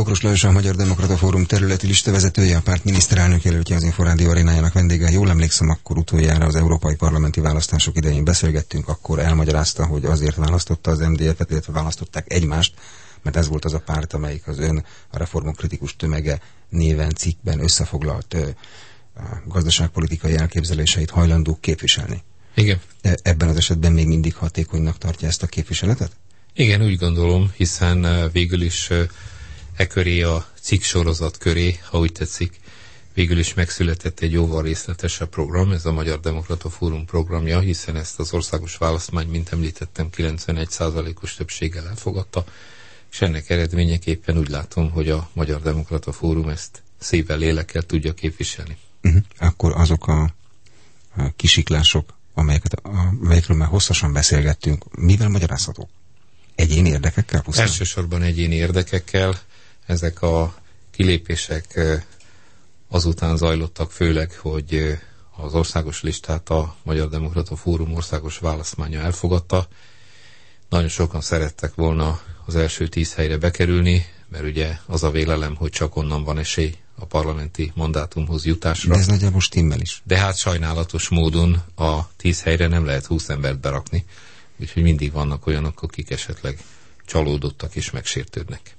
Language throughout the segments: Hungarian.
Bokros Lajos, a Magyar Demokrata Fórum területi listavezetője, a párt miniszterelnök jelöltje, az Inforádió arénájának vendége. Jól emlékszem, akkor utoljára az európai parlamenti választások idején beszélgettünk, akkor elmagyarázta, hogy azért választotta az MDF-et, illetve választották egymást, mert ez volt az a párt, amelyik az ön a reformok kritikus tömege néven cikkben összefoglalt gazdaságpolitikai elképzeléseit hajlandók képviselni. Igen. De ebben az esetben még mindig hatékonynak tartja ezt a képviseletet? Igen, úgy gondolom, hiszen végül is köré a cikksorozat köré, ha úgy tetszik, végül is megszületett egy jóval részletesebb program, ez a Magyar Demokrata Fórum programja, hiszen ezt az országos választmány, mint említettem, 91%-os többséggel elfogadta, és ennek eredményeképpen úgy látom, hogy a Magyar Demokrata Fórum ezt szívvel, lélekkel tudja képviselni. Akkor azok a kisiklások, amelyekről már hosszasan beszélgettünk, mivel magyarázhatók? Egyéni érdekekkel pusztán? Elsősorban egyéni érdekekkel. Ezek a kilépések azután zajlottak főleg, hogy az országos listát a Magyar Demokrata Fórum országos választmánya elfogadta. Nagyon sokan szerettek volna az első 10 helyre bekerülni, mert ugye az a vélelem, hogy csak onnan van esély a parlamenti mandátumhoz jutásra. De ez nagyjából stimmel is. De hát sajnálatos módon a 10 helyre nem lehet 20 embert berakni, úgyhogy mindig vannak olyanok, akik esetleg csalódottak és megsértődnek.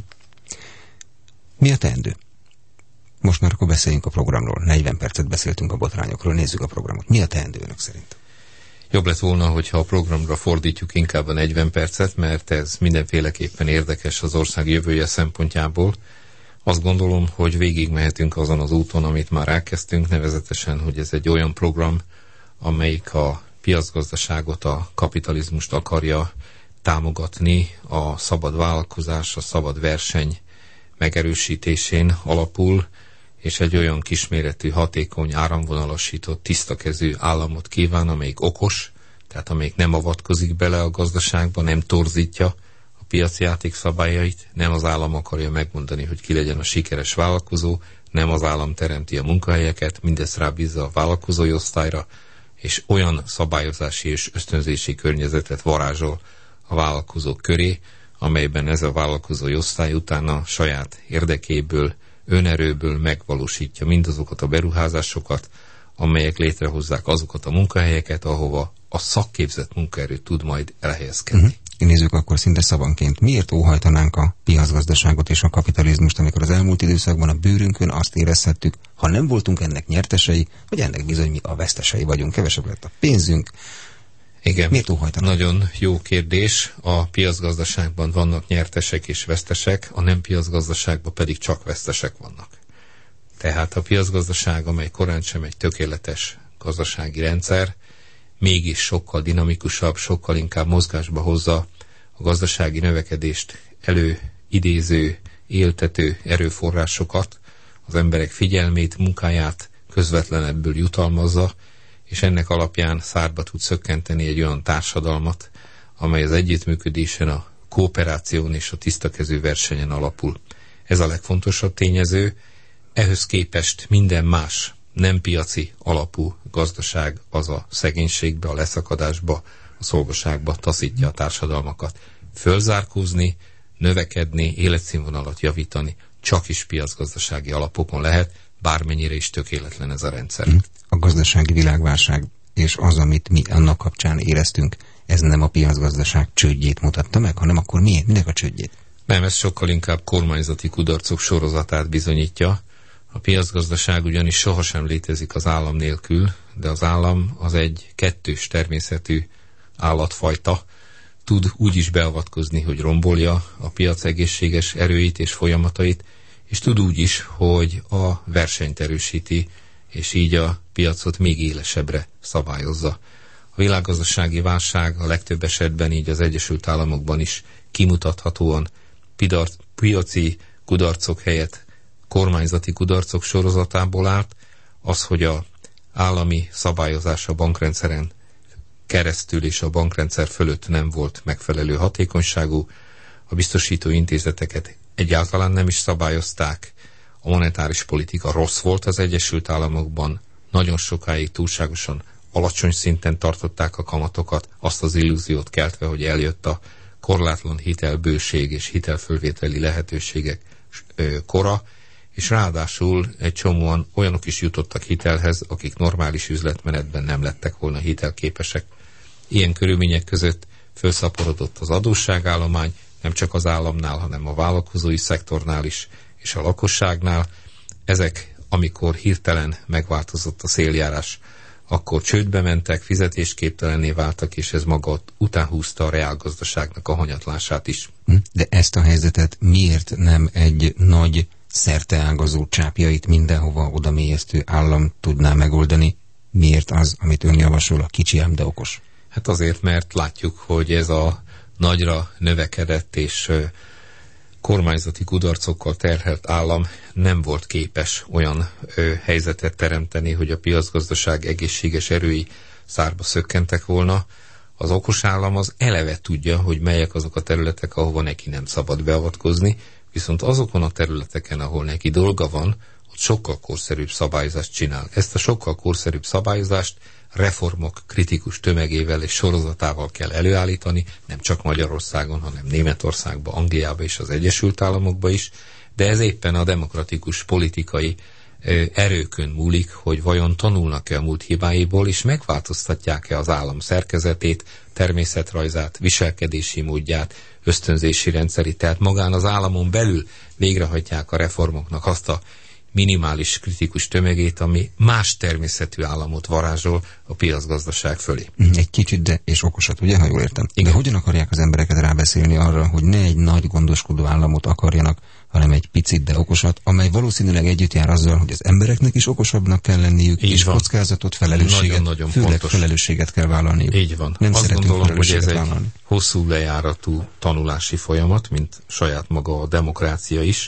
Mi a teendő? Most már akkor beszéljünk a programról. 40 percet beszéltünk a botrányokról, nézzük a programot. Mi a teendő önök szerint? Jobb lett volna, hogyha a programra fordítjuk inkább a 40 percet, mert ez mindenféleképpen érdekes az ország jövője szempontjából. Azt gondolom, hogy végigmehetünk azon az úton, amit már elkezdtünk, nevezetesen, hogy ez egy olyan program, amelyik a piacgazdaságot, a kapitalizmust akarja támogatni, a szabad vállalkozás, a szabad verseny megerősítésén alapul, és egy olyan kisméretű, hatékony, áramvonalasított, tisztakezű államot kíván, amelyik okos, tehát amelyik nem avatkozik bele a gazdaságba, nem torzítja a piaci játékszabályait, nem az állam akarja megmondani, hogy ki legyen a sikeres vállalkozó, nem az állam teremti a munkahelyeket, mindezt rábízza a vállalkozói osztályra, és olyan szabályozási és ösztönzési környezetet varázsol a vállalkozók köré, amelyben ez a vállalkozói osztály utána saját érdekéből, önerőből megvalósítja mindazokat a beruházásokat, amelyek létrehozzák azokat a munkahelyeket, ahova a szakképzett munkaerő tud majd elhelyezkedni. Nézzük akkor szinte szavanként. Miért óhajtanánk a piacgazdaságot és a kapitalizmust, amikor az elmúlt időszakban a bőrünkön azt érezhettük, ha nem voltunk ennek nyertesei, hogy ennek bizony mi a vesztesei vagyunk, kevesebb lett a pénzünk. Igen, miért óhajtanánk? Nagyon jó kérdés. A piacgazdaságban vannak nyertesek és vesztesek, a nem piacgazdaságban pedig csak vesztesek vannak. Tehát a piacgazdaság, amely korán sem egy tökéletes gazdasági rendszer, mégis sokkal dinamikusabb, sokkal inkább mozgásba hozza a gazdasági növekedést előidéző, éltető erőforrásokat, az emberek figyelmét, munkáját közvetlenebből jutalmazza, és ennek alapján szárba tud szökkenteni egy olyan társadalmat, amely az együttműködésen, a kooperáción és a tisztakező versenyen alapul. Ez a legfontosabb tényező. Ehhez képest minden más nem piaci alapú gazdaság az a szegénységbe, a leszakadásba, a szolgaságba taszítja a társadalmakat. Fölzárkózni, növekedni, életszínvonalat javítani csak is piacgazdasági alapokon lehet, bármennyire is tökéletlen ez a rendszer. A gazdasági világválság és az, amit mi annak kapcsán éreztünk, ez nem a piacgazdaság csődjét mutatta meg, hanem akkor minek a csődjét? Nem, ez sokkal inkább kormányzati kudarcok sorozatát bizonyítja. A piacgazdaság ugyanis sohasem létezik az állam nélkül, de az állam az egy kettős természetű állatfajta, tud úgy is beavatkozni, hogy rombolja a piac egészséges erőit és folyamatait, és tud úgy is, hogy a versenyt erősíti, és így a piacot még élesebbre szabályozza. A világgazdasági válság a legtöbb esetben, így az Egyesült Államokban is kimutathatóan piaci kudarcok helyett kormányzati kudarcok sorozatából állt. Az, hogy a állami szabályozás a bankrendszeren keresztül és a bankrendszer fölött nem volt megfelelő hatékonyságú, a biztosító intézeteket egyáltalán nem is szabályozták, a monetáris politika rossz volt az Egyesült Államokban, nagyon sokáig túlságosan alacsony szinten tartották a kamatokat, azt az illúziót keltve, hogy eljött a korlátlan hitelbőség és hitelfölvételi lehetőségek kora, és ráadásul egy csomóan olyanok is jutottak hitelhez, akik normális üzletmenetben nem lettek volna hitelképesek. Ilyen körülmények között felszaporodott az adósságállomány, nem csak az államnál, hanem a vállalkozói szektornál is, és a lakosságnál. Ezek, amikor hirtelen megváltozott a széljárás, akkor csődbe mentek, fizetésképtelenné váltak, és ez maga után húzta a reálgazdaságnak a hanyatlását is. De ezt a helyzetet miért nem egy nagy, szerteágazó, csápjait mindenhova odamélyeztő állam tudná megoldani? Miért az, amit ön javasol, a kicsi ám, de okos? Hát azért, mert látjuk, hogy ez a nagyra növekedett és kormányzati kudarcokkal terhelt állam nem volt képes olyan helyzetet teremteni, hogy a piacgazdaság egészséges erői szárba szökkentek volna. Az okos állam az eleve tudja, hogy melyek azok a területek, ahova neki nem szabad beavatkozni, viszont azokon a területeken, ahol neki dolga van, ott sokkal korszerűbb szabályozást csinál. Ezt a sokkal korszerűbb szabályozást reformok kritikus tömegével és sorozatával kell előállítani, nem csak Magyarországon, hanem Németországban, Angliában és az Egyesült Államokban is, de ez éppen a demokratikus politikai erőkön múlik, hogy vajon tanulnak-e a múlt hibáiból, és megváltoztatják-e az állam szerkezetét, természetrajzát, viselkedési módját, ösztönzési rendszerét, tehát magán az államon belül végrehajtják a reformoknak azt a minimális kritikus tömegét, ami más természetű államot varázsol a piacgazdaság fölé. Egy kicsit, de és okosat, ugye, ha jól értem? Igen. De hogyan akarják az embereket rábeszélni arra, hogy ne egy nagy gondoskodó államot akarjanak, hanem egy picit, de okosat, amely valószínűleg együtt jár azzal, hogy az embereknek is okosabbnak kell lenniük, így és van. kockázatot, felelősséget, nagyon főleg pontos. Felelősséget kell vállalniuk. Így van. Nem azt gondolom, hogy ez egy vállalni. hosszú lejáratú tanulási folyamat, mint saját maga a demokrácia is.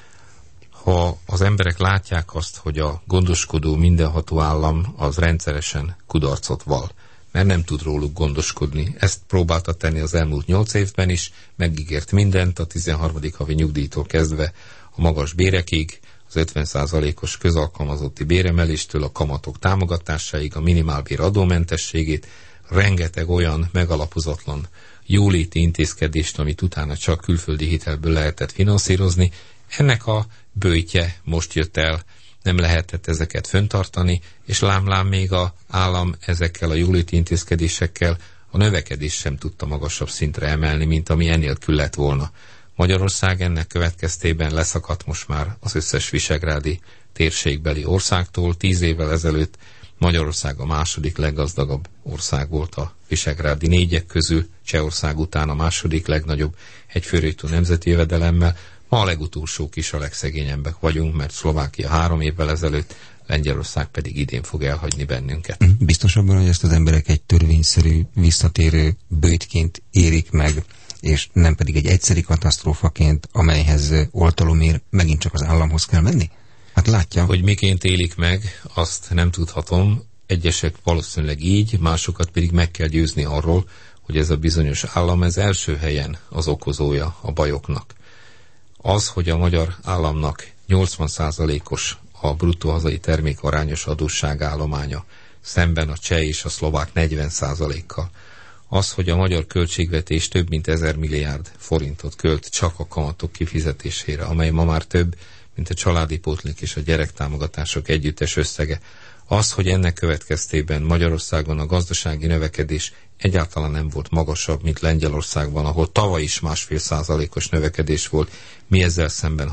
Ha az emberek látják azt, hogy a gondoskodó, mindenható állam az rendszeresen kudarcot val, mert nem tud róluk gondoskodni. Ezt próbálta tenni az elmúlt 8 évben is, megígért mindent, a 13. havi nyugdíjtól kezdve a magas bérekig, az 50%-os közalkalmazotti béremeléstől a kamatok támogatásáig, a minimálbér adómentességét, rengeteg olyan megalapozatlan jóléti intézkedést, amit utána csak külföldi hitelből lehetett finanszírozni. Ennek a böjtje most jött el, nem lehetett ezeket fenntartani, és lám még az állam ezekkel a jóléti intézkedésekkel a növekedést sem tudta magasabb szintre emelni, mint ami enélkül lett volna. Magyarország ennek következtében leszakadt most már az összes visegrádi térségbeli országtól. 10 évvel ezelőtt Magyarország a második leggazdagabb ország volt a visegrádi 4 közül, Csehország után a második legnagyobb egyfőre nemzeti jövedelemmel. Ma a legutolsók is a legszegényebbek vagyunk, mert Szlovákia 3 évvel ezelőtt, Lengyelország pedig idén fog elhagyni bennünket. Biztos abban, hogy ezt az emberek egy törvényszerű, visszatérő böjtként érik meg, és nem pedig egy egyszeri katasztrófaként, amelyhez oltalomért megint csak az államhoz kell menni? Hát látja. Hogy miként élik meg, azt nem tudhatom. Egyesek valószínűleg így, másokat pedig meg kell győzni arról, hogy ez a bizonyos állam ez első helyen az okozója a bajoknak. Az, hogy a magyar államnak 80%-os a bruttó hazai termék arányos adósságállománya, szemben a cseh és a szlovák 40%-kal. Az, hogy a magyar költségvetés több mint 1000 milliárd forintot költ csak a kamatok kifizetésére, amely ma már több, mint a családi pótlék és a gyerektámogatások együttes összege. Az, hogy ennek következtében Magyarországon a gazdasági növekedés egyáltalán nem volt magasabb, mint Lengyelországban, ahol tavaly is 1,5%-os növekedés volt, mi ezzel szemben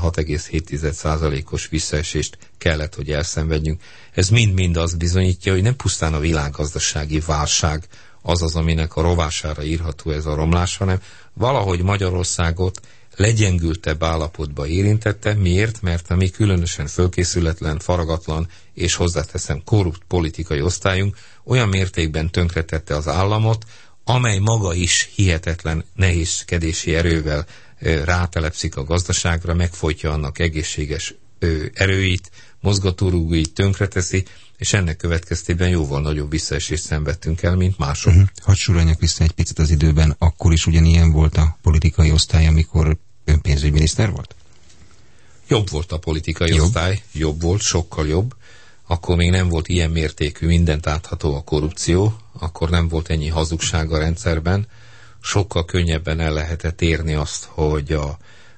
6,7%-os visszaesést kellett, hogy elszenvedjünk. Ez mind-mind azt bizonyítja, hogy nem pusztán a világgazdasági válság az, aminek a rovására írható ez a romlás, hanem valahogy Magyarországot legyengültebb állapotba érintette. Miért? Mert a mi különösen fölkészületlen, faragatlan és hozzáteszem korrupt politikai osztályunk olyan mértékben tönkretette az államot, amely maga is hihetetlen nehézkedési erővel rátelepszik a gazdaságra, megfojtja annak egészséges erőit, mozgatórugóit tönkreteszi, és ennek következtében jóval nagyobb visszaesést szenvedtünk el, mint mások. Hadd soroljak vissza egy picit az időben, akkor is ugyanilyen volt a politikai osztály, amikor ön pénzügyminiszter volt? Jobb volt a politikai osztály, jobb volt, sokkal jobb. Akkor még nem volt ilyen mértékű, mindent átható a korrupció, akkor nem volt ennyi hazugság a rendszerben, sokkal könnyebben el lehetett érni azt, hogy a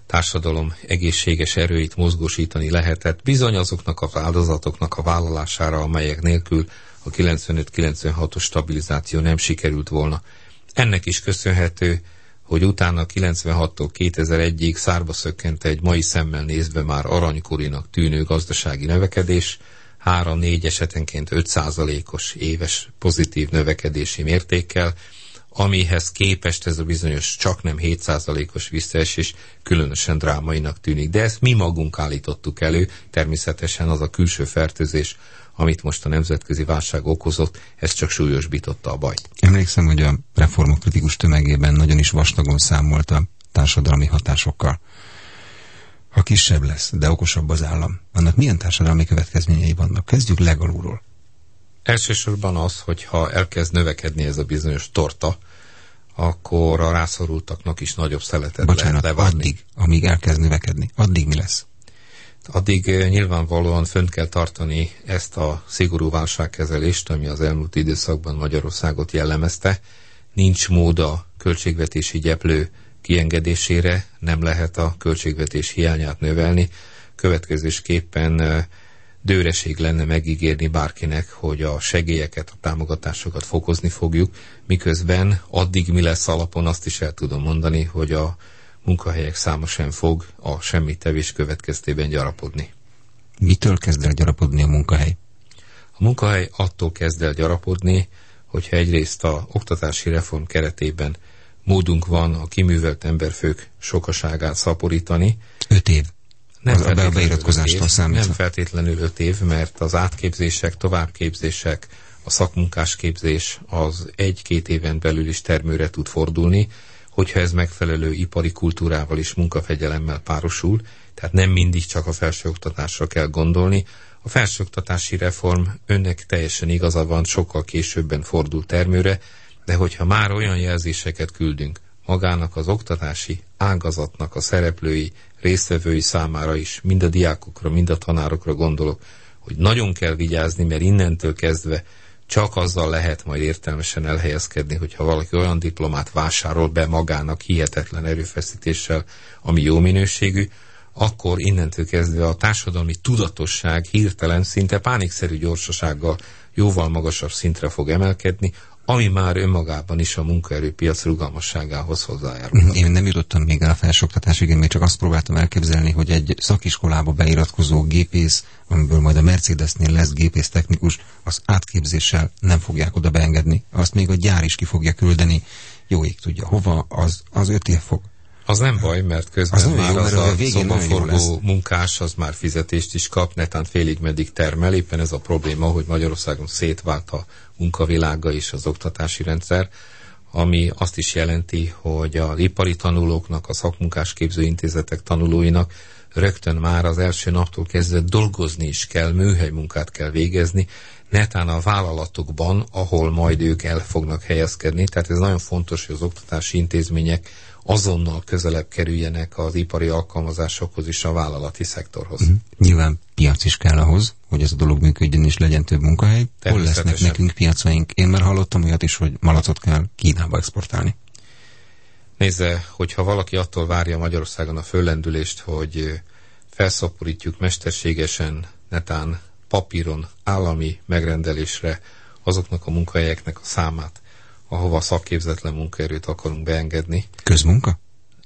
társadalom egészséges erőit mozgósítani lehetett, bizony azoknak a áldozatoknak a vállalására, amelyek nélkül a 95-96-os stabilizáció nem sikerült volna. Ennek is köszönhető, hogy utána 96-tól 2001-ig szárba szökkent egy mai szemmel nézve már aranykorinak tűnő gazdasági növekedés, 3-4 esetenként 5%-os éves pozitív növekedési mértékkel, amihez képest ez a bizonyos csaknem 7%-os visszaesés különösen drámainak tűnik. De ezt mi magunk állítottuk elő, természetesen az a külső fertőzés, amit most a nemzetközi válság okozott, ez csak súlyosbította a bajt. Emlékszem, hogy a reformok kritikus tömegében nagyon is vastagon számolt a társadalmi hatásokkal. Ha kisebb lesz, de okosabb az állam, annak milyen társadalmi következményei vannak? Kezdjük legalulról. Elsősorban az, hogyha elkezd növekedni ez a bizonyos torta, akkor a rászorultaknak is nagyobb szeletet lehet levarni. Addig, amíg elkezd növekedni, addig mi lesz? Addig nyilvánvalóan fönt kell tartani ezt a szigorú válságkezelést, ami az elmúlt időszakban Magyarországot jellemezte. Nincs mód a költségvetési gyeplő kiengedésére, nem lehet a költségvetés hiányát növelni. Következésképpen dőreség lenne megígérni bárkinek, hogy a segélyeket, a támogatásokat fokozni fogjuk, miközben addig mi lesz alapon, azt is el tudom mondani, hogy a munkahelyek száma sem fog a semmittevés következtében gyarapodni. Mitől kezd el gyarapodni a munkahely? A munkahely attól kezd el gyarapodni, hogyha egyrészt a oktatási reform keretében módunk van a kiművelt emberfők sokaságát szaporítani. 5 év. Nem feltétlenül 5 év, mert az átképzések, továbbképzések, a szakmunkásképzés az 1-2 éven belül is termőre tud fordulni, hogyha ez megfelelő ipari kultúrával és munkafegyelemmel párosul, tehát nem mindig csak a felsőoktatásra kell gondolni. A felsőoktatási reform, önnek teljesen igaza van, sokkal későbben fordul termőre, de hogyha már olyan jelzéseket küldünk magának az oktatási ágazatnak a szereplői, résztvevői számára is, mind a diákokra, mind a tanárokra gondolok, hogy nagyon kell vigyázni, mert innentől kezdve csak azzal lehet majd értelmesen elhelyezkedni, hogyha valaki olyan diplomát vásárol be magának hihetetlen erőfeszítéssel, ami jó minőségű, akkor innentől kezdve a társadalmi tudatosság hirtelen, szinte pánikszerű gyorsasággal jóval magasabb szintre fog emelkedni, ami már önmagában is a munkaerőpiac rugalmasságához hozzájárul. Én nem jutottam még el a felsőoktatásig, én még csak azt próbáltam elképzelni, hogy egy szakiskolába beiratkozó gépész, amiből majd a Mercedesnél lesz gépész technikus, az átképzéssel nem fogják oda beengedni. Azt még a gyár is ki fogja küldeni, jó ég tudja hova, az 5 év fog. Az nem baj, mert közben az már jó, az a szobaforgó munkás, az már fizetést is kap, netán félig meddig termel. Éppen ez a probléma, hogy Magyarországon szétvált a munkavilága és az oktatási rendszer, ami azt is jelenti, hogy az ipari tanulóknak, a szakmunkásképző intézetek tanulóinak rögtön már az első naptól kezdve dolgozni is kell, műhelymunkát kell végezni, netán a vállalatokban, ahol majd ők el fognak helyezkedni. Tehát ez nagyon fontos, hogy az oktatási intézmények azonnal közelebb kerüljenek az ipari alkalmazásokhoz és a vállalati szektorhoz. Nyilván piac is kell ahhoz, hogy ez a dolog működjön és legyen több munkahely. Hol lesznek nekünk piacaink? Én már hallottam olyat is, hogy malacot kell Kínába exportálni. Nézze, hogyha valaki attól várja Magyarországon a föllendülést, hogy felszaporítjuk mesterségesen, netán papíron, állami megrendelésre azoknak a munkahelyeknek a számát, ahova szakképzetlen munkaerőt akarunk beengedni. Közmunka?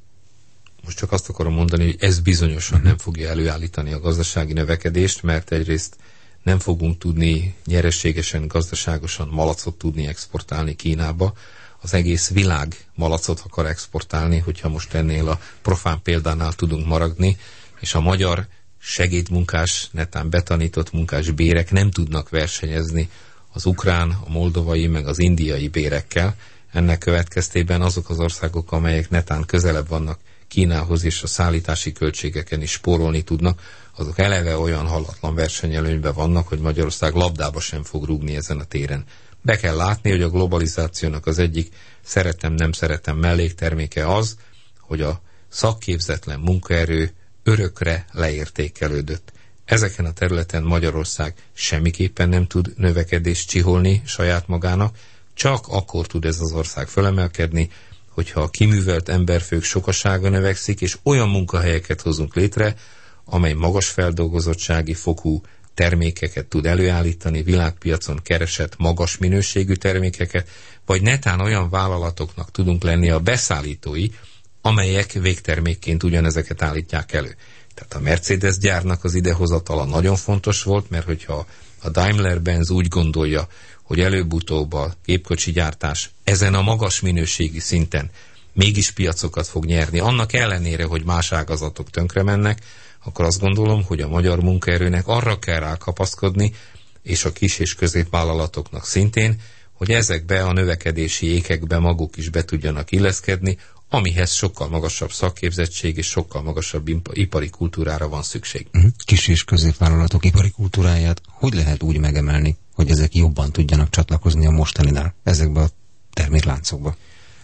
Most csak azt akarom mondani, hogy ez bizonyosan nem fogja előállítani a gazdasági növekedést, mert egyrészt nem fogunk tudni nyereségesen, gazdaságosan malacot tudni exportálni Kínába. Az egész világ malacot akar exportálni, hogyha most ennél a profán példánál tudunk maradni, és a magyar segédmunkás, netán betanított munkás bérek nem tudnak versenyezni az ukrán, a moldovai, meg az indiai bérekkel. Ennek következtében azok az országok, amelyek netán közelebb vannak Kínához és a szállítási költségeken is spórolni tudnak, azok eleve olyan halatlan versenyelőnyben vannak, hogy Magyarország labdába sem fog rúgni ezen a téren. Be kell látni, hogy a globalizációnak az egyik szeretem-nem szeretem mellékterméke az, hogy a szakképzetlen munkaerő örökre leértékelődött. Ezeken a területen Magyarország semmiképpen nem tud növekedést csiholni saját magának, csak akkor tud ez az ország fölemelkedni, hogyha a kiművelt emberfők sokasága növekszik, és olyan munkahelyeket hozunk létre, amely magas feldolgozottsági fokú termékeket tud előállítani, világpiacon keresett magas minőségű termékeket, vagy netán olyan vállalatoknak tudunk lenni a beszállítói, amelyek végtermékként ugyanezeket állítják elő. Tehát a Mercedes gyárnak az idehozatala nagyon fontos volt, mert hogyha a Daimler-Benz úgy gondolja, hogy előbb-utóbb a gépkocsi gyártás ezen a magas minőségi szinten mégis piacokat fog nyerni, annak ellenére, hogy más ágazatok tönkre mennek, akkor azt gondolom, hogy a magyar munkaerőnek arra kell rákapaszkodni, és a kis és középvállalatoknak szintén, hogy ezekbe a növekedési ékekbe maguk is be tudjanak illeszkedni, amihez sokkal magasabb szakképzettség és sokkal magasabb ipari kultúrára van szükség. Kis és középvállalatok ipari kultúráját hogy lehet úgy megemelni, hogy ezek jobban tudjanak csatlakozni a mostaninál ezekbe a termékláncokba?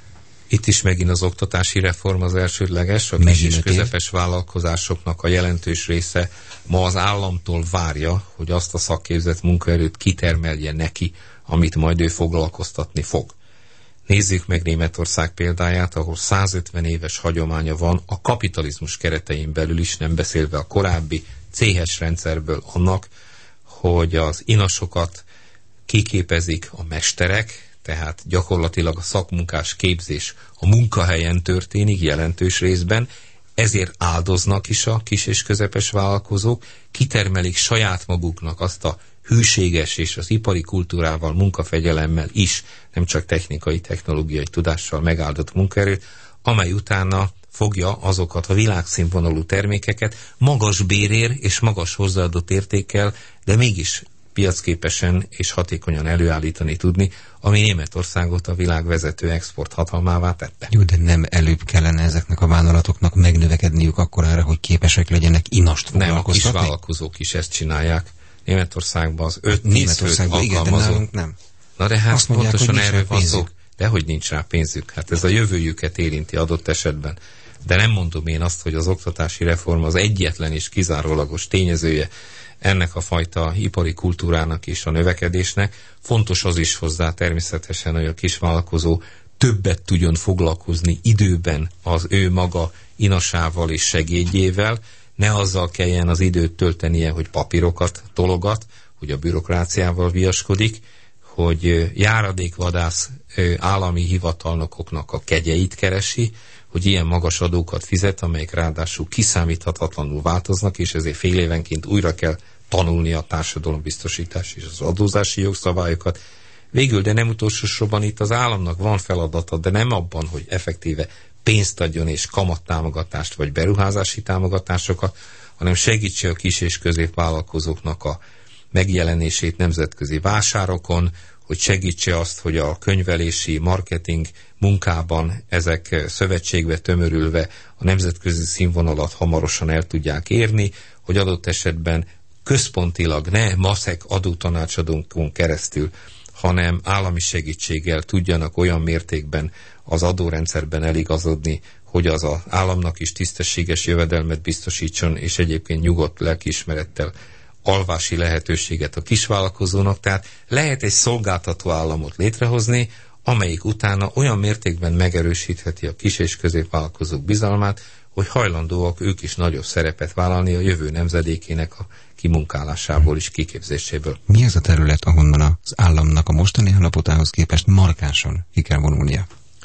Itt is megint az oktatási reform az elsődleges, a kis és közepes vállalkozásoknak a jelentős része ma az államtól várja, hogy azt a szakképzett munkaerőt kitermelje neki, amit majd ő foglalkoztatni fog. Nézzük meg Németország példáját, ahol 150 éves hagyománya van a kapitalizmus keretein belül is, nem beszélve a korábbi céhes rendszerből annak, hogy az inasokat kiképezik a mesterek, tehát gyakorlatilag a szakmunkás képzés a munkahelyen történik jelentős részben, ezért áldoznak is a kis és közepes vállalkozók, kitermelik saját maguknak azt a hűséges és az ipari kultúrával, munkafegyelemmel is, nem csak technikai, technológiai tudással megáldott munkaerőt, amely utána fogja azokat a világszínvonalú termékeket magas bérér és magas hozzáadott értékkel, de mégis piacképesen és hatékonyan előállítani tudni, ami Németországot a világ vezető exporthatalmává tette. Jó, de nem előbb kellene ezeknek a vállalatoknak megnövekedniük akkorára, hogy képesek legyenek inast foglalkoztatni? Nem, a kis vállalkozók is ezt csinálják. Németországban az 5-10 főt alkalmazó. Nem. Na de hát azt mondják, pontosan erről van szó. Dehogy nincs rá pénzük. Hát ez a jövőjüket érinti adott esetben. De nem mondom én azt, hogy az oktatási reform az egyetlen és kizárólagos tényezője ennek a fajta ipari kultúrának és a növekedésnek. Fontos az is hozzá természetesen, hogy a kisvállalkozó többet tudjon foglalkozni időben az ő maga inasával és segédjével, ne azzal kelljen az időt töltenie, hogy papírokat tologat, hogy a bürokráciával viaskodik, hogy járadékvadász állami hivatalnokoknak a kegyeit keresi, hogy ilyen magas adókat fizet, amelyek ráadásul kiszámíthatatlanul változnak, és ezért fél évenként újra kell tanulni a társadalombiztosítás és az adózási jogszabályokat. Végül, de nem utolsó sorban itt az államnak van feladata, de nem abban, hogy effektíve pénzt adjon és kamattámogatást vagy beruházási támogatásokat, hanem segítse a kis és középvállalkozóknak a megjelenését nemzetközi vásárokon, hogy segítse azt, hogy a könyvelési, marketing munkában ezek szövetségbe tömörülve a nemzetközi színvonalat hamarosan el tudják érni, hogy adott esetben központilag ne maszek adótanácsadónkon keresztül, hanem állami segítséggel tudjanak olyan mértékben az adórendszerben eligazodni, hogy az az államnak is tisztességes jövedelmet biztosítson, és egyébként nyugodt lelkiismerettel alvási lehetőséget a kisvállalkozónak, tehát lehet egy szolgáltató államot létrehozni, amelyik utána olyan mértékben megerősítheti a kis és középvállalkozók bizalmát, hogy hajlandóak ők is nagyobb szerepet vállalni a jövő nemzedékének a kimunkálásából és kiképzéséből. Mi az a terület, ahonnan az államnak a mostani állapotához képest markánsan ki kell vonulnia?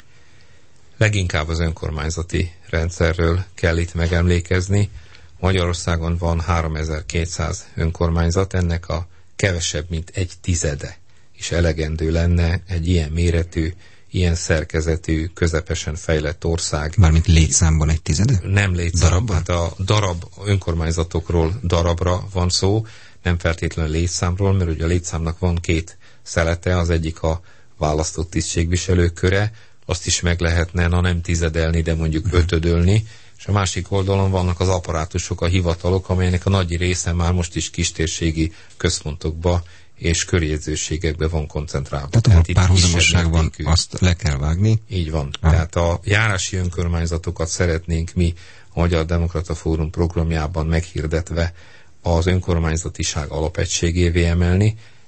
Leginkább az önkormányzati rendszerről kell itt megemlékezni. Magyarországon van 3200 önkormányzat, ennek a kevesebb, mint 1/10 is elegendő lenne egy ilyen méretű, ilyen szerkezetű, közepesen fejlett ország. Mármint létszámban 1/10? Nem létszámban. Hát a darab önkormányzatokról darabra van szó, nem feltétlenül létszámról, mert ugye a létszámnak van két szelete, az egyik a választott tisztségviselők köre, azt is meg lehetne, nem tizedelni, de mondjuk ötödölni, és a másik oldalon vannak az apparátusok, a hivatalok, amelynek a nagy része már most is kistérségi központokba és körjegyzőségekbe van koncentrálva. Tehát ahol párhuzamosság van, azt le kell vágni. Így van. Tehát a járási önkormányzatokat szeretnénk mi a Magyar Demokrata Fórum programjában meghirdetve az önkormányzatiság alapegységévé emelni.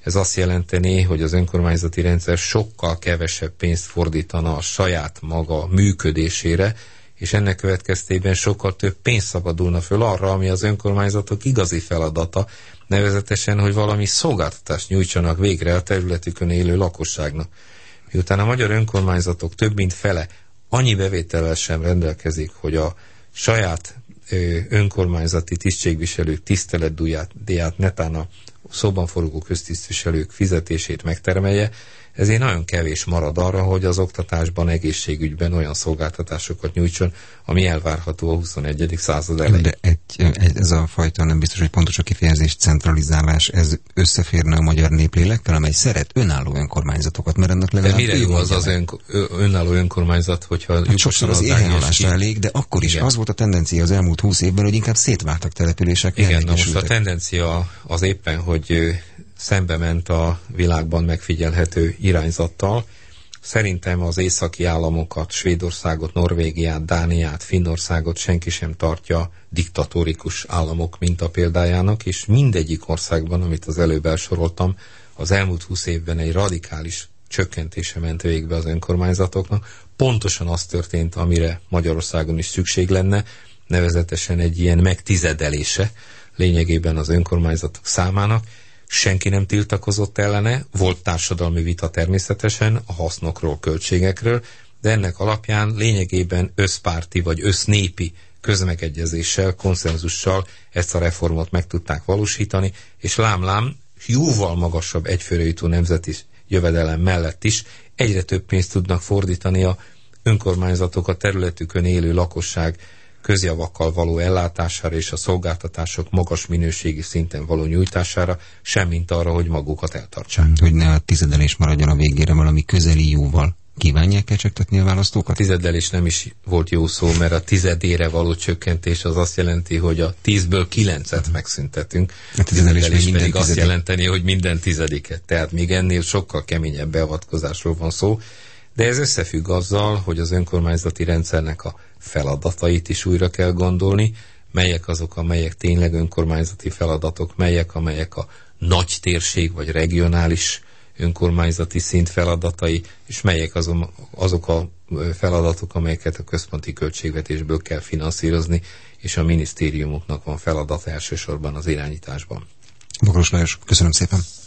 Ez azt jelenteni, hogy az önkormányzati rendszer sokkal kevesebb pénzt fordítana a saját maga működésére, és ennek következtében sokkal több pénz szabadulna föl arra, ami az önkormányzatok igazi feladata, nevezetesen, hogy valami szolgáltatást nyújtsanak végre a területükön élő lakosságnak. Miután a magyar önkormányzatok több mint fele annyi bevétellel sem rendelkezik, hogy a saját önkormányzati tisztségviselők tiszteletdíját, netán a szóban forgó köztisztviselők fizetését megtermelje, ezért nagyon kevés marad arra, hogy az oktatásban, egészségügyben olyan szolgáltatásokat nyújtson, ami elvárható a 21. század elején. De ez a fajta, nem biztos, hogy pontos a kifejezés, centralizálás, ez összeférne a magyar néplélekkel, amely szeret önálló önkormányzatokat, mert ennek legalább... De mire jó az önálló önkormányzat, hogyha... Hát sokszor az éhelyhallásra elég, de akkor is az volt a tendencia az elmúlt 20 évben, hogy inkább szétváltak települések. Igen, na most a tendencia az éppen, hogy szembe ment a világban megfigyelhető irányzattal. Szerintem az északi államokat, Svédországot, Norvégiát, Dániát, Finnországot senki sem tartja diktatórikus államok mintapéldájának, és mindegyik országban, amit az előbb elsoroltam, az elmúlt 20 évben egy radikális csökkentése ment végbe az önkormányzatoknak. Pontosan az történt, amire Magyarországon is szükség lenne, nevezetesen egy ilyen megtizedelése lényegében az önkormányzatok számának. Senki nem tiltakozott ellene, volt társadalmi vita természetesen a hasznokról, költségekről, de ennek alapján lényegében összpárti vagy össznépi közmegegyezéssel, konszenzussal ezt a reformot meg tudták valósítani, és lám-lám jóval magasabb egyfőre jutó nemzeti jövedelem mellett is egyre több pénzt tudnak fordítani a önkormányzatok a területükön élő lakosság közjavakkal való ellátására és a szolgáltatások magas minőségi szinten való nyújtására, semmint arra, hogy magukat eltartsák. Hogy ne a tizedelés maradjon a végére valami közeli jóval. Kívánják kecsegtetni a választókat? A tizedelés nem is volt jó szó, mert a tizedére való csökkentés az azt jelenti, hogy a 10-ből 9-et megszüntetünk. A tizedelés pedig azt jelenteni, hogy minden tizediket. Tehát még ennél sokkal keményebb beavatkozásról van szó. De ez összefügg azzal, hogy az önkormányzati rendszernek a feladatait is újra kell gondolni, melyek azok, amelyek tényleg önkormányzati feladatok, melyek, amelyek a nagy térség vagy regionális önkormányzati szint feladatai, és melyek azok a feladatok, amelyeket a központi költségvetésből kell finanszírozni, és a minisztériumoknak van feladata elsősorban az irányításban. Bogaros Lajos, köszönöm szépen!